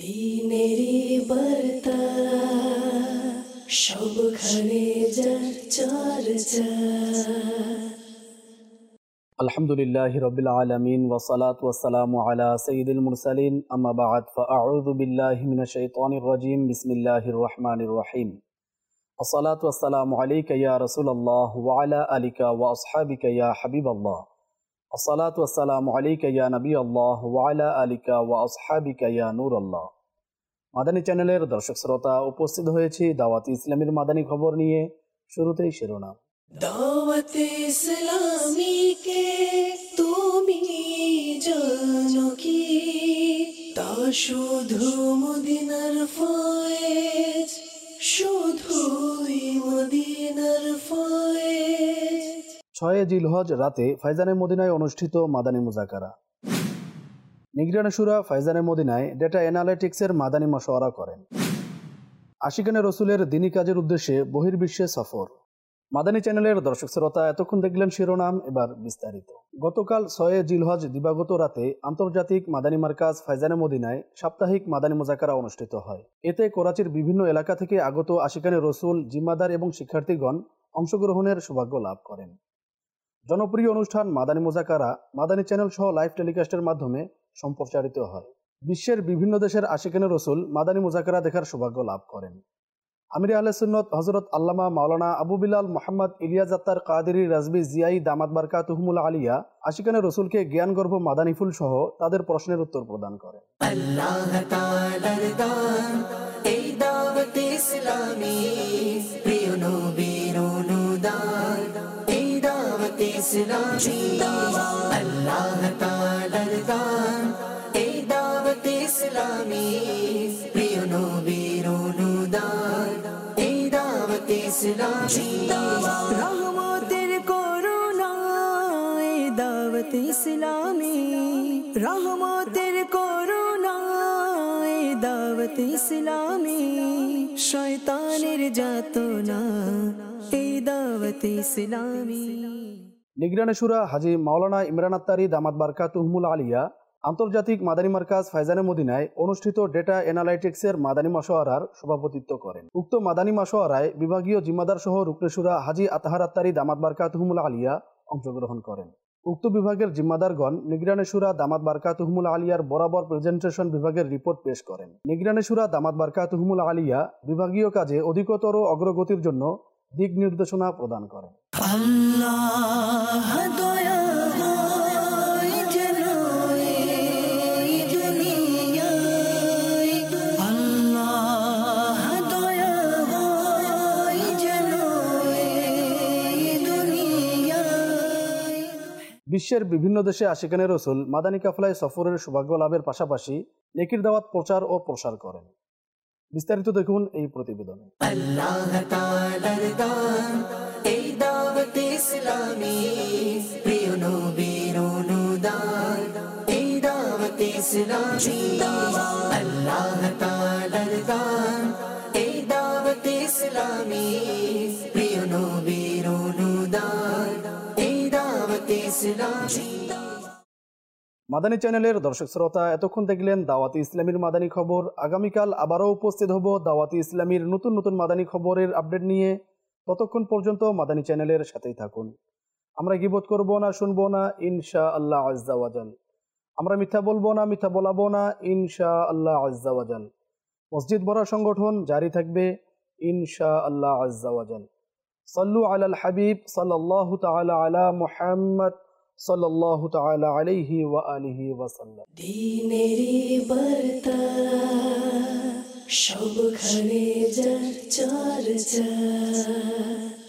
দিনেরি বার্তা সবখানে যার চর্চা। আলহামদুলিল্লাহি রাব্বিল আলামিন ওয়া সালাতু ওয়াস সালামু আলা সাইয়্যিদিল মুরসালিন আম্মা বা'দ ফাআউযু বিল্লাহি মিনাশ শাইতানির রাজীম বিসমিল্লাহির রহমানির রহিম। আসসালাতু ওয়াস সালামু আলাইকা ইয়া রাসূলুল্লাহ ওয়া আলা আলিকা ওয়া আসহাবিকা ইয়া হাবিবাল্লাহ। আসসালাতু ওয়াস সালামু আলাইকা ইয়া নবিয়াল্লাহ ওয়া আলা আলিকা ওয়া আসহাবিকা ইয়া নূরাল্লাহ। মাদানী চ্যানেলের দর্শক শ্রোতা, উপস্থিত হয়েছি দাওয়াত ইসলামীর মাদানী খবর নিয়ে। শুরুতেই শিরোনাম। দাওয়াত ইসলামী কে তুমি জানো কি? তা শুধু মদিনার ফয়েজ, শুধুই মদিনার ফয়েজ। 6 জিলহজ রাতে ফাইজানে মদিনায় অনুষ্ঠিত মাদানী মুজাকারা। নিগরানে শুরা ফাইজানে মদিনায় ডেটা অ্যানালিটিক্সের মাদানী মশওয়ারা করেন। আশিকানে রসুলের দিনী কাজের উদ্দেশ্যে বহির্বিশ্বে সফর। মাদানী চ্যানেলের দর্শক শ্রোতা, এতক্ষণ দেখলেন শিরোনাম, এবার বিস্তারিত। গতকাল 6 জিলহজ দিবাগত রাতে আন্তর্জাতিক মাদানী মার্কাজ ফাইজানে মদিনায় সাপ্তাহিক মাদানী মুজাকারা অনুষ্ঠিত হয়। এতে করাচির বিভিন্ন এলাকা থেকে আগত আশিকানে রসুল, জিম্মাদার এবং শিক্ষার্থীগণ অংশগ্রহণের সৌভাগ্য লাভ করেন। জনপ্রিয় অনুষ্ঠান মাদানী মুজাকারা মাদানী চ্যানেল সহ লাইভ টেলিকাস্টের মাধ্যমে সম্প্রচারিত হয়। বিশ্বের বিভিন্ন দেশের আশিকানে রসুল মাদানী মুজাকারা দেখার সৌভাগ্য লাভ করেন। আমির আহলে সুন্নত হযরত আল্লামা মাওলানা আবু বিলাল মোহাম্মদ ইলিয়াস আত্তার কাদেরী রাজবি জিয়াই দামাত বারকাতুহুমুল আলিয়া আশিকানে রসুলকে জ্ঞানগর্ভ মাদানী ফুল সহ তাদের প্রশ্নের উত্তর প্রদান করেন। আল্লাহ তাআলার দান এই দাওয়াত ইসলামী, প্রিয় নবীর অনুদান এই দাওয়াত ইসলামী। আল্লাহ তাআলার দান এই দাওয়াত ইসলামী, প্রিয় নবীর অনুদান এই দাওয়াত ইসলামী। রহমতের করুণা এই দাওয়াত ইসলামী, রহমতের করুণা এই দাওয়াত ইসলামী। শয়তানের যাতনা এই দাওয়াত ইসলামী। নিগরানে শুরা হাজী মাওলানা ইমরান আত্তারি দামাত বারকাতুহুমুল আলিয়া আন্তর্জাতিক মাদানী মার্কাজ ফাইজানে মদিনায় অনুষ্ঠিত ডেটা অ্যানালাইটিক্সের মাদানী মাশওয়ারার সভাপতিত্ব করেন। উক্ত মাদানী মাশওয়ারায় বিভাগীয় জিম্মাদার সহ রুকনে শুরা হাজী আতহার আত্তারি দামাত বারকাতুহুমুল আলিয়া অংশগ্রহণ করেন। উক্ত বিভাগের জিম্মাদারগণ নিগরানে শুরা দামাত বারকাতুহুমুল আলিয়ার বরাবর প্রেজেন্টেশন বিভাগের রিপোর্ট পেশ করেন। নিগরানে শুরা দামাত বারকাতুহুমুল আলিয়া বিভাগীয় কাজে অধিকতর অগ্রগতির জন্য দিক নির্দেশনা প্রদান করেন। আল্লাহ দয়াময় যেন এই দুনিয়ায়, আল্লাহ দয়াময় যেন এই দুনিয়ায়। বিশ্বের বিভিন্ন দেশে আশিকানে রসুল মাদানী কাফলায় সফরের সৌভাগ্য লাভের পাশাপাশি নেকির দাওয়াত প্রচার ও প্রসার করেন। বিস্তারিত দেখুন এই প্রতিবেদনে। আল্লাহ তাআলার দান এই দাওয়াত ইসলামী, প্রিয় নবীর অনুদান এই দাওয়াত ইসলামী। আল্লাহ তাআলার দান এই দাওয়াত ইসলামী, প্রিয় নবীর অনুদান এই দাওয়াত ইসলামী। মাদানী চ্যানেলের দর্শক শ্রোতা, এতক্ষণ দেখলেন দাওয়াতি ইসলামীর মাদানী খবর। আগামীকাল আবারও উপস্থিত হব দাওয়াতি ইসলামীর নতুন নতুন মাদানী খবরের আপডেট নিয়ে। ততক্ষণ পর্যন্ত মাদানী চ্যানেলের সাথেই থাকুন। আমরা গীবত করব না, শুনবো না, ইনশাআল্লাহ আজ্জা ওয়াজাল। আমরা মিথ্যা বলবো না, মিথ্যা বলাবো না, ইনশাআল্লাহ আজ্জা ওয়াজাল। মসজিদ ভরা সংগঠন জারি থাকবে, ইনশাআল্লাহ আজ্জা ওয়াজাল। সাল্লু আলাল হাবিব সাল্লাল্লাহু তাআলা আলা মুহাম্মদ সাল্লাল্লাহু তাআলা আলাইহি ওয়া আলিহি ওয়া সাল্লাম। দিনেরি বার্তা সবখানে যার চর্চা।